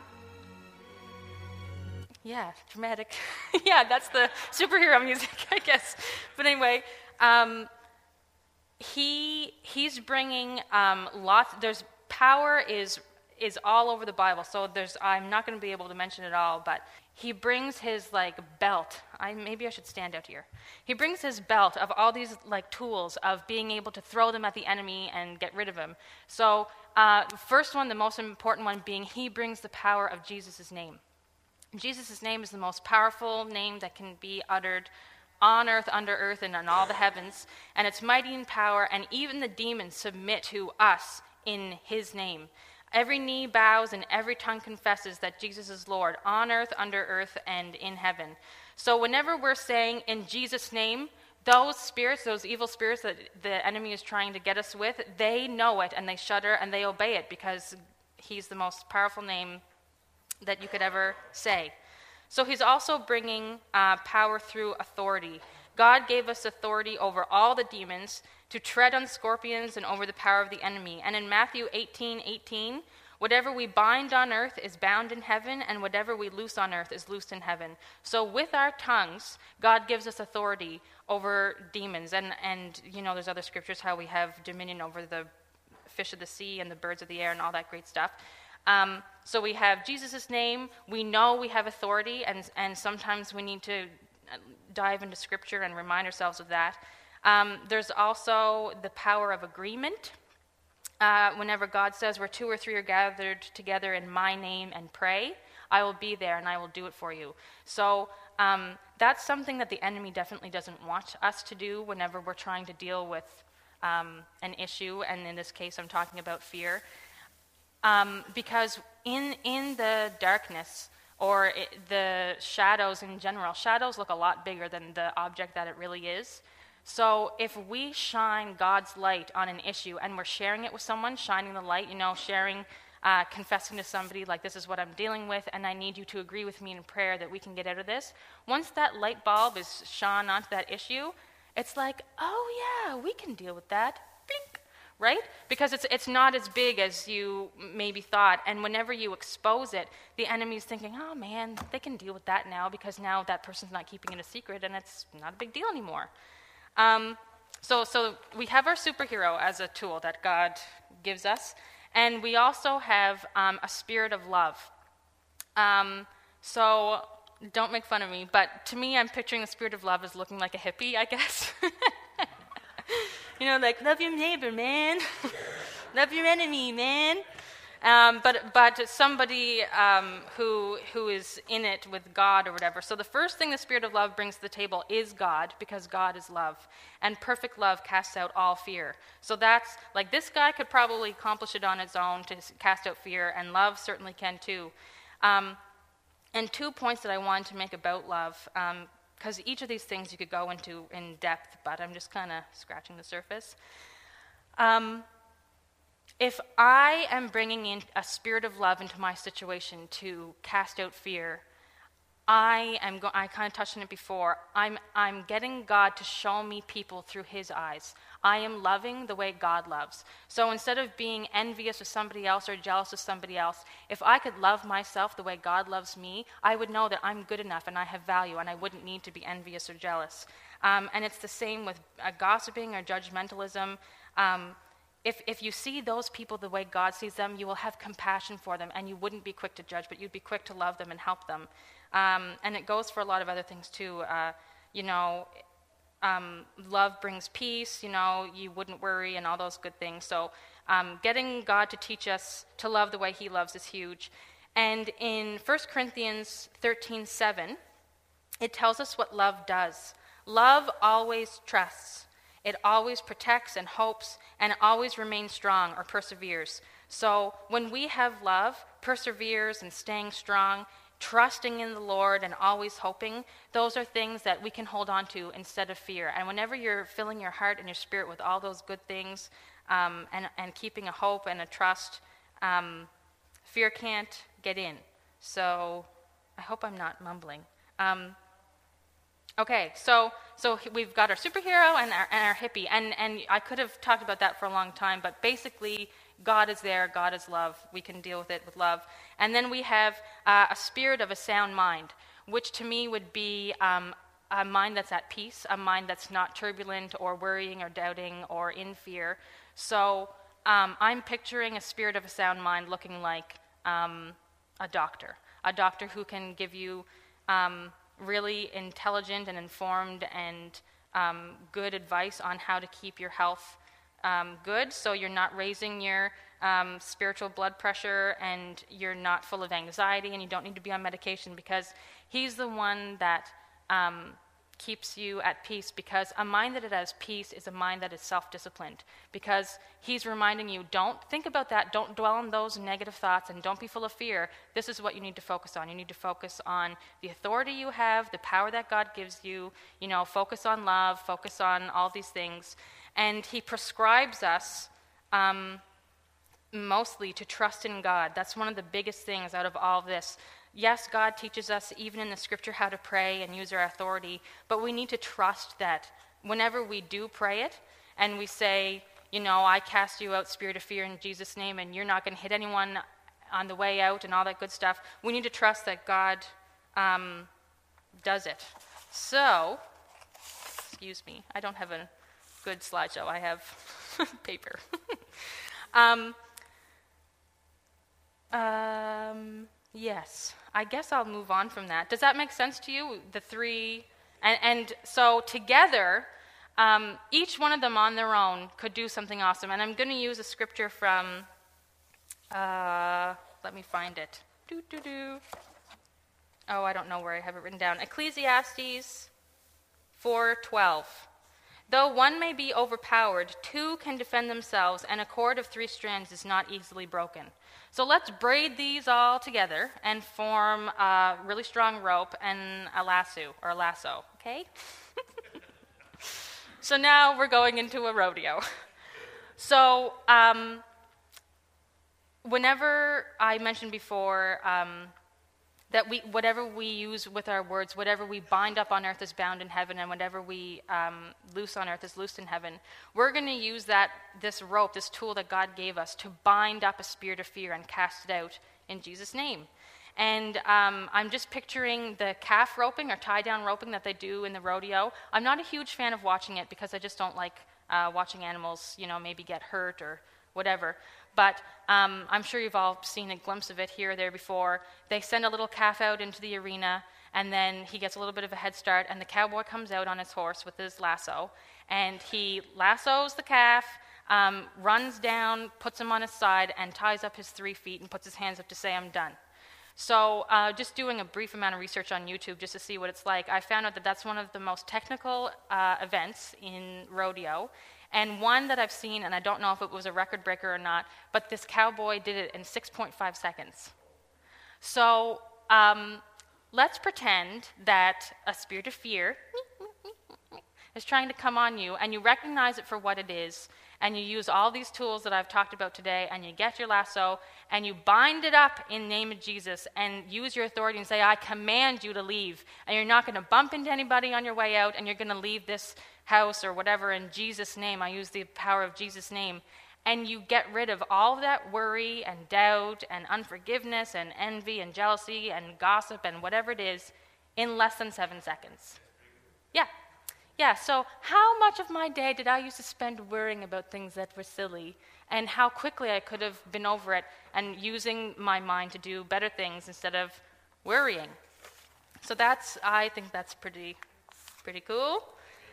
yeah, dramatic. Yeah, that's the superhero music, I guess. But anyway, um, he he's bringing um, lots. There's power is is all over the Bible. So there's. I'm not going to be able to mention it all, but he brings his like belt. I maybe I should stand out here. He brings his belt of all these like tools of being able to throw them at the enemy and get rid of him. So uh, first one, the most important one being he brings the power of Jesus' name. Jesus' name is the most powerful name that can be uttered on earth, under earth, and in all the heavens. And it's mighty in power, and even the demons submit to us in his name. Every knee bows and every tongue confesses that Jesus is Lord on earth, under earth, and in heaven. So whenever we're saying in Jesus' name, those spirits, those evil spirits that the enemy is trying to get us with, they know it and they shudder and they obey it because he's the most powerful name that you could ever say. So he's also bringing uh, power through authority. God gave us authority over all the demons to tread on scorpions and over the power of the enemy. And in Matthew eighteen eighteen, whatever we bind on earth is bound in heaven, and whatever we loose on earth is loosed in heaven. So with our tongues, God gives us authority over demons. And, and you know, there's other scriptures how we have dominion over the fish of the sea and the birds of the air and all that great stuff. Um, so we have Jesus' name. We know we have authority, and, and sometimes we need to dive into Scripture and remind ourselves of that. Um, there's also the power of agreement. Uh, whenever God says, where two or three are gathered together in my name and pray, I will be there and I will do it for you. So um, that's something that the enemy definitely doesn't want us to do whenever we're trying to deal with um, an issue, and in this case I'm talking about fear. Um, because in in the darkness, or it, the shadows in general. Shadows look a lot bigger than the object that it really is. So if we shine God's light on an issue and we're sharing it with someone, shining the light, you know, sharing, uh, confessing to somebody like, this is what I'm dealing with, and I need you to agree with me in prayer that we can get out of this. Once that light bulb is shone onto that issue, it's like, oh yeah, we can deal with that. Blink. Right? Because it's it's not as big as you maybe thought. And whenever you expose it, the enemy's thinking, oh man, they can deal with that now because now that person's not keeping it a secret and it's not a big deal anymore. Um, so, so we have our superhero as a tool that God gives us. And we also have um, a spirit of love. Um, so don't make fun of me, but to me, I'm picturing the spirit of love as looking like a hippie, I guess. You know, like, love your neighbor, man. Love your enemy, man. Um, but but somebody um, who who is in it with God or whatever. So the first thing the spirit of love brings to the table is God, because God is love. And perfect love casts out all fear. So that's, like, this guy could probably accomplish it on his own to cast out fear, and love certainly can too. Um, and two points that I wanted to make about love, um, because each of these things you could go into in depth, but I'm just kind of scratching the surface. Um, if I am bringing in a spirit of love into my situation to cast out fear, I am. Go- I kind of touched on it before. I'm. I'm getting God to show me people through His eyes. I am loving the way God loves. So instead of being envious of somebody else or jealous of somebody else, if I could love myself the way God loves me, I would know that I'm good enough and I have value and I wouldn't need to be envious or jealous. Um, and it's the same with uh, gossiping or judgmentalism. Um, if, if you see those people the way God sees them, you will have compassion for them and you wouldn't be quick to judge, but you'd be quick to love them and help them. Um, and it goes for a lot of other things too. Uh, you know, Um, love brings peace, you know, you wouldn't worry and all those good things. So um, getting God to teach us to love the way He loves is huge. And in First Corinthians thirteen seven, it tells us what love does. Love always trusts. It always protects and hopes, and it always remains strong or perseveres. So when we have love, perseveres and staying strong, trusting in the Lord and always hoping, those are things that we can hold on to instead of fear. And whenever you're filling your heart and your spirit with all those good things um, and, and keeping a hope and a trust, um, fear can't get in. So I hope I'm not mumbling. Um, okay, so so we've got our superhero and our, and our hippie. And, and I could have talked about that for a long time, but basically God is there, God is love. We can deal with it with love. And then we have uh, a spirit of a sound mind, which to me would be um, a mind that's at peace, a mind that's not turbulent or worrying or doubting or in fear. So um, I'm picturing a spirit of a sound mind looking like um, a doctor, a doctor who can give you um, really intelligent and informed and um, good advice on how to keep your health Um, good, so you're not raising your um, spiritual blood pressure and you're not full of anxiety and you don't need to be on medication, because He's the one that um, keeps you at peace, because a mind that has peace is a mind that is self-disciplined, because He's reminding you, don't think about that, don't dwell on those negative thoughts, and don't be full of fear. This is what you need to focus on. You need to focus on the authority you have, the power that God gives you, you know, focus on love, focus on all these things. And He prescribes us um, mostly to trust in God. That's one of the biggest things out of all of this. Yes, God teaches us even in the scripture how to pray and use our authority, but we need to trust that whenever we do pray it and we say, you know, I cast you out, spirit of fear, in Jesus' name, and you're not going to hit anyone on the way out and all that good stuff, we need to trust that God um, does it. So, excuse me, I don't have a good slideshow. I have paper. um, um, yes, I guess I'll move on from that. Does that make sense to you? The three, and, and so together, um, each one of them on their own could do something awesome. And I'm going to use a scripture from, uh, let me find it. Doo, doo, doo. Oh, I don't know where I have it written down. Ecclesiastes four twelve. Though one may be overpowered, two can defend themselves, and a cord of three strands is not easily broken. So let's braid these all together and form a really strong rope and a lasso, or a lasso, okay? So now we're going into a rodeo. So um, whenever I mentioned before um, that we, whatever we use with our words, whatever we bind up on earth is bound in heaven, and whatever we um, loose on earth is loosed in heaven. We're going to use that, this rope, this tool that God gave us to bind up a spirit of fear and cast it out in Jesus' name. And um, I'm just picturing the calf roping or tie-down roping that they do in the rodeo. I'm not a huge fan of watching it because I just don't like uh, watching animals, you know, maybe get hurt or whatever. But um, I'm sure you've all seen a glimpse of it here or there before. They send a little calf out into the arena, and then he gets a little bit of a head start, and the cowboy comes out on his horse with his lasso, and he lassos the calf, um, runs down, puts him on his side, and ties up his three feet and puts his hands up to say, "I'm done." So uh, just doing a brief amount of research on YouTube just to see what it's like, I found out that that's one of the most technical uh, events in rodeo, and one that I've seen, and I don't know if it was a record breaker or not, but this cowboy did it in six point five seconds. So um, let's pretend that a spirit of fear is trying to come on you, and you recognize it for what it is, and you use all these tools that I've talked about today, and you get your lasso, and you bind it up in the name of Jesus, and use your authority and say, "I command you to leave," and you're not going to bump into anybody on your way out, and you're going to leave this house or whatever in Jesus' name. I use the power of Jesus' name. And you get rid of all of that worry and doubt and unforgiveness and envy and jealousy and gossip and whatever it is in less than seven seconds. Yeah. Yeah, so how much of my day did I used to spend worrying about things that were silly, and how quickly I could have been over it and using my mind to do better things instead of worrying. So that's, I think that's pretty, pretty cool.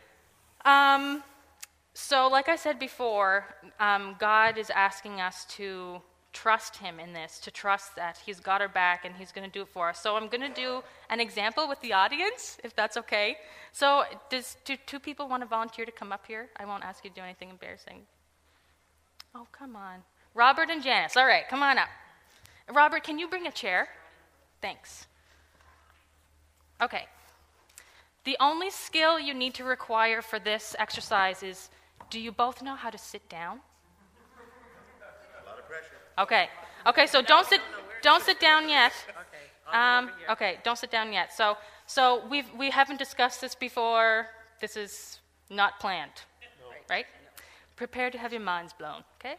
Um, so like I said before, um, God is asking us to trust him in this, to trust that he's got our back and he's going to do it for us. So I'm going to do an example with the audience, if that's okay. So does do two people want to volunteer to come up here? I won't ask you to do anything embarrassing. Oh, come on. Robert and Janice. All right, come on up. Robert, can you bring a chair? Thanks. Okay. The only skill you need to require for this exercise is, do you both know how to sit down? A lot of pressure. Okay. Okay, so don't sit don't sit down yet. Okay. Um, okay, don't sit down yet. So so we've we haven't discussed this before. This is not planned. No. Right? Prepare to have your minds blown, okay?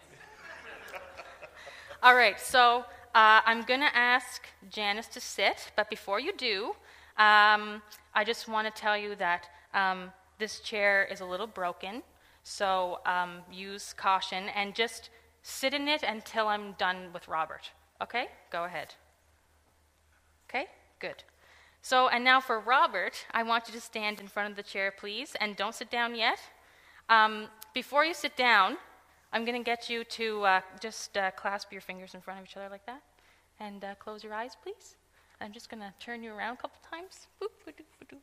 All right, so uh, I'm going to ask Janice to sit, but before you do, um, I just want to tell you that um, this chair is a little broken, so um, use caution and just sit in it until I'm done with Robert. Okay? Go ahead. Okay? Good. So, and now for Robert, I want you to stand in front of the chair, please, and don't sit down yet. Um, before you sit down, I'm going to get you to uh, just uh, clasp your fingers in front of each other like that, and uh, close your eyes, please. I'm just going to turn you around a couple times. Boop, ba-doop, ba-doop.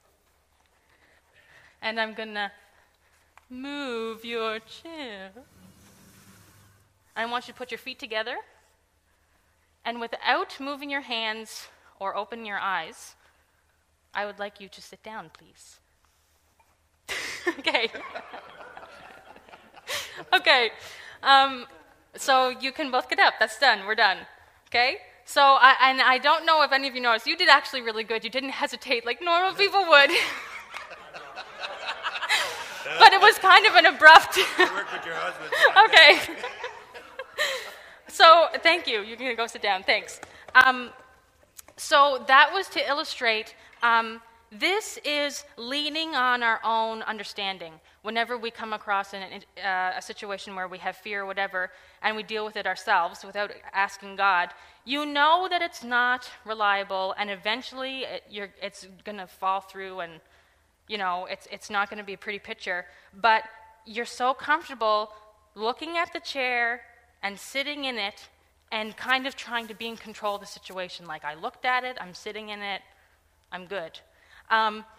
And I'm going to move your chair. I want you to put your feet together, and without moving your hands or opening your eyes, I would like you to sit down, please. Okay. Okay. Um, so you can both get up. That's done. We're done. Okay? So, I, and I don't know if any of you noticed, you did actually really good. You didn't hesitate like normal people would. But it was kind of an abrupt... Work with your husband. Okay. So, thank you. You can go sit down. Thanks. Um, so that was to illustrate... Um, This is leaning on our own understanding. Whenever we come across an, uh, a situation where we have fear or whatever, and we deal with it ourselves without asking God, you know that it's not reliable, and eventually it, you're, it's going to fall through, and you know it's it's not going to be a pretty picture. But you're so comfortable looking at the chair and sitting in it, and kind of trying to be in control of the situation. Like, I looked at it, I'm sitting in it, I'm good. Um,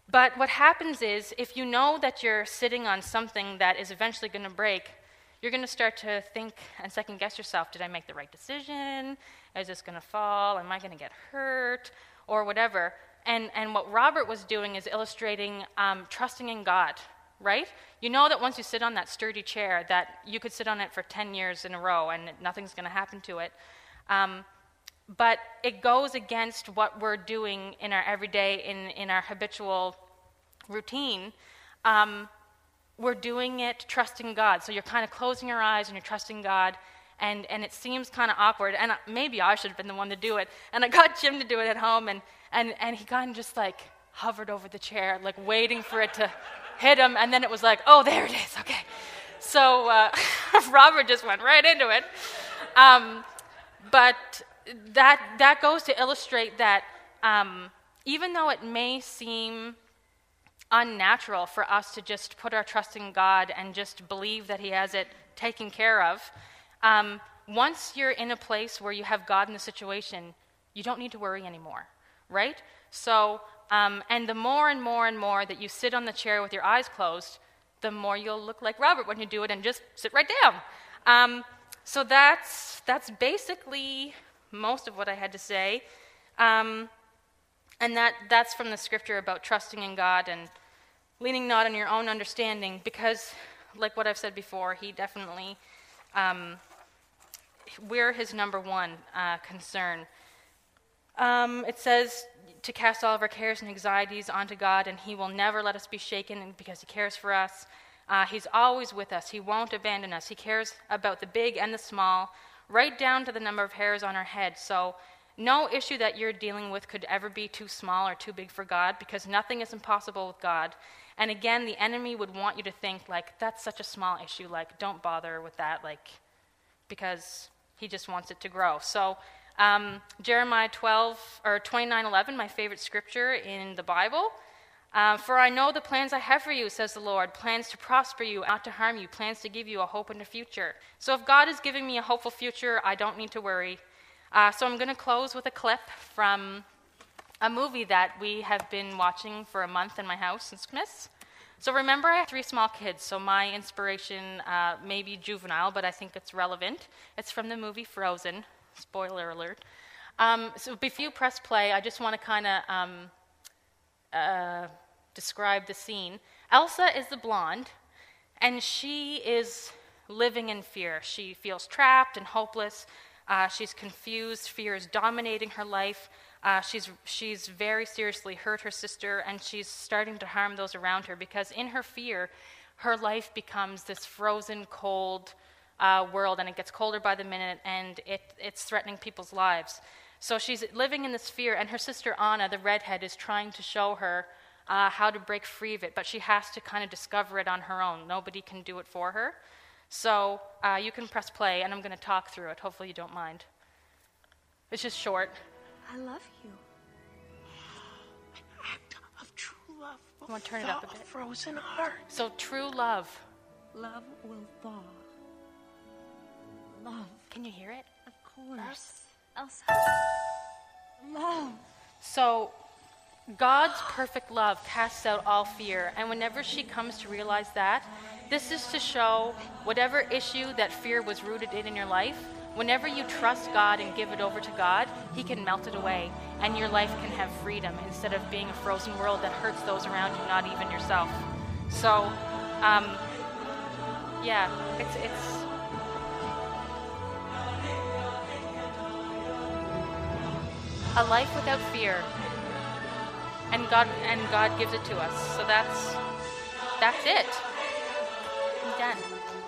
But what happens is, if you know that you're sitting on something that is eventually going to break, you're going to start to think and second guess yourself. Did I make the right decision? Is this going to fall? Am I going to get hurt? Or whatever. And and what Robert was doing is illustrating um, trusting in God, right? You know that once you sit on that sturdy chair, that you could sit on it for ten years in a row and nothing's going to happen to it. Um, but it goes against what we're doing in our everyday, in, in our habitual routine. Um, we're doing it trusting God. So you're kind of closing your eyes and you're trusting God, and, and it seems kind of awkward. And maybe I should have been the one to do it. And I got Jim to do it at home, and, and, and he kind of just like hovered over the chair, like waiting for it to hit him, and then it was like, oh, there it is, okay. So uh, Robert just went right into it. Um, but that that goes to illustrate that um, even though it may seem unnatural for us to just put our trust in God and just believe that he has it taken care of, um, once you're in a place where you have God in the situation, you don't need to worry anymore, right? So, um, and the more and more and more that you sit on the chair with your eyes closed, the more you'll look like Robert when you do it and just sit right down. Um, so that's that's basically most of what I had to say. Um, and that that's from the scripture about trusting in God and leaning not on your own understanding, because, like what I've said before, he definitely, um, we're his number one uh, concern. Um, it says to cast all of our cares and anxieties onto God, and he will never let us be shaken because he cares for us. Uh, he's always with us. He won't abandon us. He cares about the big and the small, right down to the number of hairs on our head. So no issue that you're dealing with could ever be too small or too big for God, because nothing is impossible with God. And again, the enemy would want you to think, like, that's such a small issue, like, don't bother with that, like, because he just wants it to grow. So um, Jeremiah twelve or twenty-nine eleven, my favorite scripture in the Bible. Uh, For I know the plans I have for you, says the Lord, plans to prosper you, not to harm you, plans to give you a hope and a future. So if God is giving me a hopeful future, I don't need to worry. Uh, so I'm going to close with a clip from a movie that we have been watching for a month in my house since Christmas. So remember, I have three small kids, so my inspiration uh, may be juvenile, but I think it's relevant. It's from the movie Frozen. Spoiler alert. Um, so before you press play, I just want to kind of um, uh, describe the scene. Elsa is the blonde, and she is living in fear. She feels trapped and hopeless. Uh, she's confused. Fear is dominating her life. Uh, she's she's very seriously hurt her sister, and she's starting to harm those around her, because in her fear, her life becomes this frozen, cold uh, world, and it gets colder by the minute, and it it's threatening people's lives. So she's living in this fear, and her sister Anna, the redhead, is trying to show her uh, how to break free of it, but she has to kind of discover it on her own. Nobody can do it for her. So uh, you can press play, and I'm going to talk through it. Hopefully you don't mind. It's just short. I love you. An act of true love will I want to turn it up a thaw bit. frozen heart. So true love. Love will thaw. Love, Can you hear it? of course. Elsa. Love. So God's perfect love casts out all fear, and whenever she comes to realize that, this is to show whatever issue that fear was rooted in in your life, whenever you trust God and give it over to God, he can melt it away, and your life can have freedom instead of being a frozen world that hurts those around you, not even yourself. So, um, yeah, it's it's. A life without fear, and God and God gives it to us. So that's that's it. I'm done.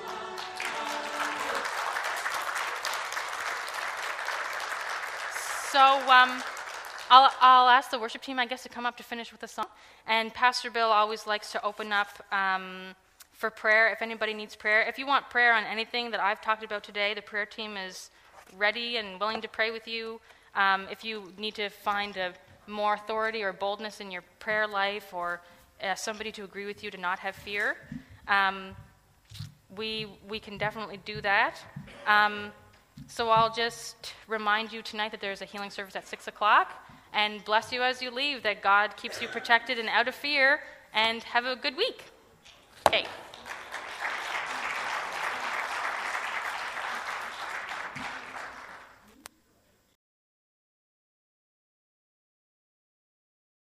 So um, I'll I'll ask the worship team, I guess, to come up to finish with a song. And Pastor Bill always likes to open up um, for prayer. If anybody needs prayer, if you want prayer on anything that I've talked about today, the prayer team is ready and willing to pray with you. Um, if you need to find a more authority or boldness in your prayer life, or uh, somebody to agree with you to not have fear, um, we we can definitely do that. Um, so I'll just remind you tonight that there's a healing service at six o'clock. and bless you as you leave, that God keeps you protected and out of fear, and have a good week. Okay.